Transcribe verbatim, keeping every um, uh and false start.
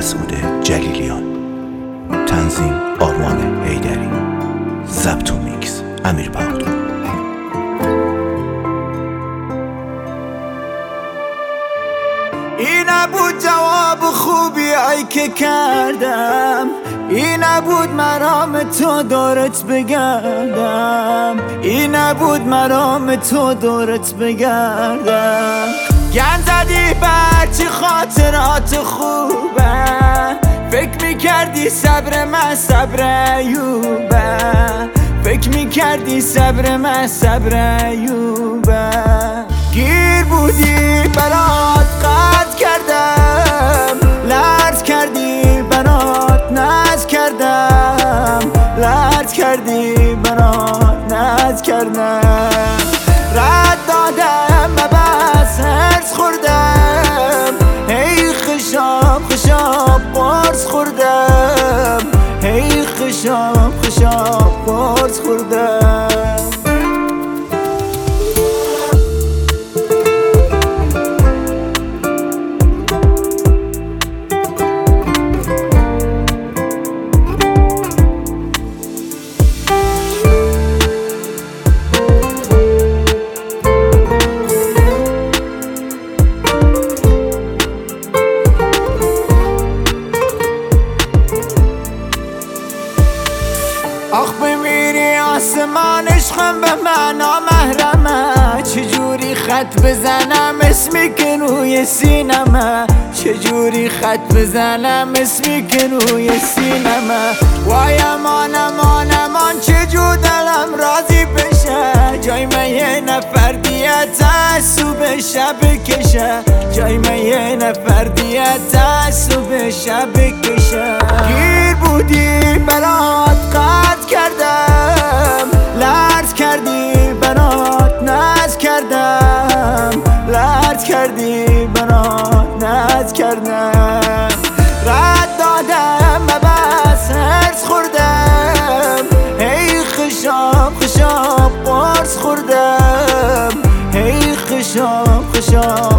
مسعود جلیلیان، تنظیم آرمان حیدری، ضبط و میکس امیر بهادر. این نبود جواب خوبی ای که کردم، این نبود مرام تو دورت بگردم، این نبود مرام تو دورت بگردم. گند زدی برچی خاطرات خوبه، فکر میکردی صبر من صبر ایوبه، فکر میکردی صبر من صبر ایوبه. گیر بودی برات قد کردم، لرز کردی برات ناز کردم، لرز کردی برات ناز کردم. رد دادم و بس هرس خوردم، هی خشاب خشاب قرص خوردم، هی خشاب خشاب قرص خوردم. آخ بمیری آسمان عشقم به معنا محرمه، چجوری خط بزنم اسمی که روی سینمه، چجوری خط بزنم اسمی که روی سینمه. وای امان امان امان چجور دلم راضی بشه، جای من یه نفر دیگه تعصب شب کشه، جای من یه نفر دیگه تعصب شب کشه. گیر بودی برات قد کردم، لرز کردی برات ناز کردم، لرز کردی برات ناز کردم. رد دادم و بس هرس خوردم، هی خشاب خشاب قرص خوردم، هی خشاب خشاب